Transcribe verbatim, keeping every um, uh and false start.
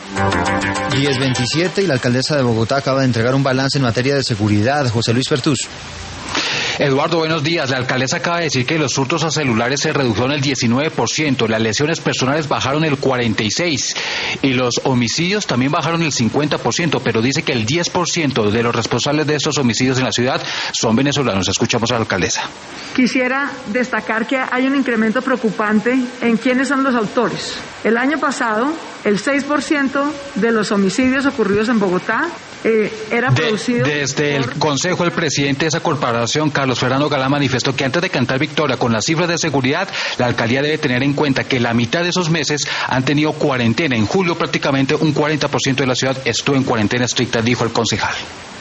diez veintisiete y la alcaldesa de Bogotá acaba de entregar un balance en materia de seguridad. José Luis Pertus. Eduardo, buenos días. La alcaldesa acaba de decir que los hurtos a celulares se redujeron el diecinueve por ciento, las lesiones personales bajaron el cuarenta y seis por ciento y los homicidios también bajaron el cincuenta por ciento, pero dice que el diez por ciento de los responsables de estos homicidios en la ciudad son venezolanos. Escuchamos a la alcaldesa. Quisiera destacar que hay un incremento preocupante en quiénes son los autores. El año pasado, el seis por ciento de los homicidios ocurridos en Bogotá eh, era producido... De, desde por... el Consejo, el presidente de esa corporación, Carlos Fernando Galán, manifestó que antes de cantar victoria con las cifras de seguridad, la alcaldía debe tener en cuenta que la mitad de esos meses han tenido cuarentena. En julio prácticamente un cuarenta por ciento de la ciudad estuvo en cuarentena estricta, dijo el concejal.